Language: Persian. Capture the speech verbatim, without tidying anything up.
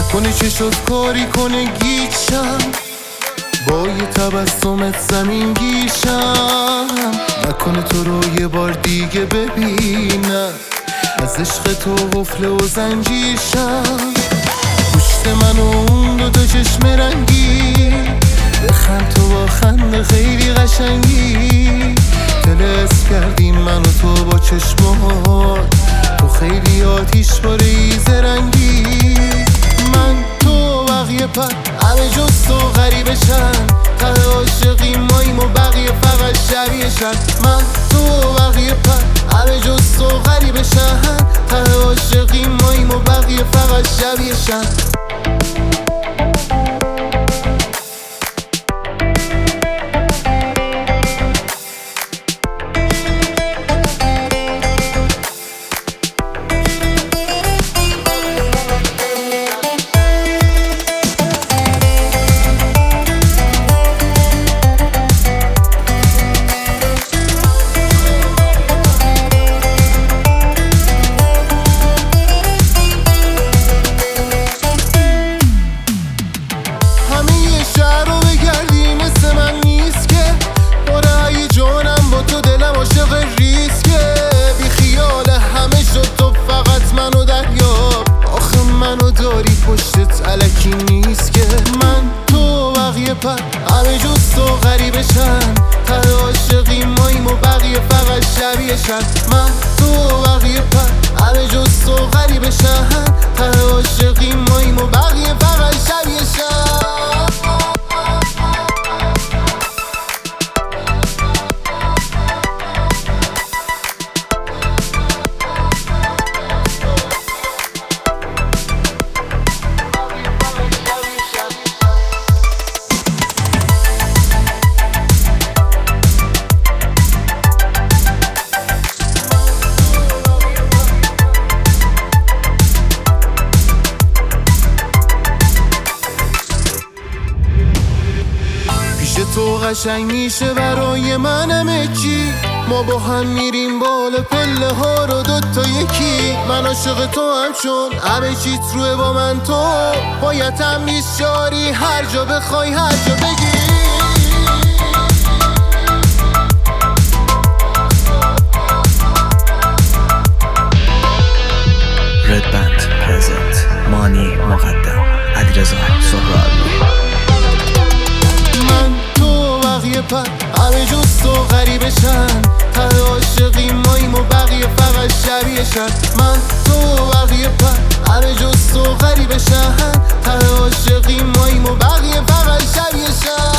کنه چشات کاری کنه گیچم، با یه تبسمت زمین گیشم. نکنه تو رو یه بار دیگه ببینم، از عشق تو قفل و زنجیرشم. پشت من و اون دو تا چشم رنگی، بخند تو با خند خیلی قشنگی. تلس کردیم من و تو با چشمات، تو خیلی آتیش باره زرنگی. من تو بقیه پر همه جز تو غریبشن، ته عاشقی ماییم و بقیه فقط شبیهشن. من تو بقیه پر همه جز تو غریبشن، ته عاشقی ماییم و بقیه فقط شبیهشن. پشتت علکی نیست که من تو بقیه پر همه جز تو غریبشن، ته عاشقی ماییم و بقیه فقط شبیهشن. من تو بقیه پر همه جز تو غریبشن، ته عاشقی ماییم و بقیه فقط شبیهشن. تو قشنگ میشه برای من همه چی، ما با هم میریم بالا پله ها رو دوتا یکی. من عاشق تو هم چون همه چیت روه با من تو، باید هم بیشاری هر جا بخوای هر جا بگی. رد بند پرزنت مانی مقدم علیرضا سهرابی. پر همه جز تو غریبشن، ته عاشقی ماییم و بقیه فقط شبیهشن. من تو بقیه پر همه جز تو غریبشن، ته عاشقی ماییم و بقیه فقط شبیهشن.